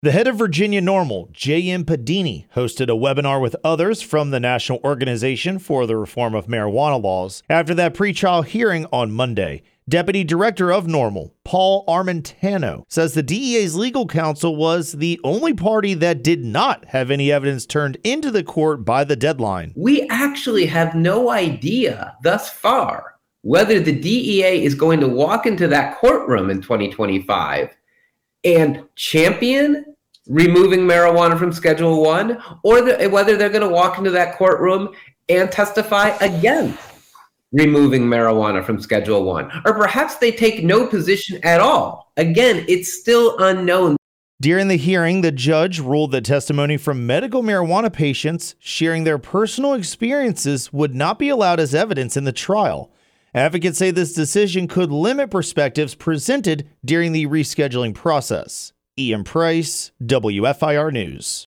The head of Virginia NORML, J.M. Padini, hosted a webinar with others from the National Organization for the Reform of Marijuana Laws after that pretrial hearing on Monday. Deputy Director of NORML, Paul Armentano, says the DEA's legal counsel was the only party that did not have any evidence turned into the court by the deadline. We actually have no idea thus far whether the DEA is going to walk into that courtroom in 2025 and champion removing marijuana from Schedule 1, or whether they're going to walk into that courtroom and testify against removing marijuana from Schedule 1. Or perhaps they take no position at all. Again, it's still unknown. During the hearing, the judge ruled that testimony from medical marijuana patients sharing their personal experiences would not be allowed as evidence in the trial. Advocates say this decision could limit perspectives presented during the rescheduling process. Ian Price, WFIR News.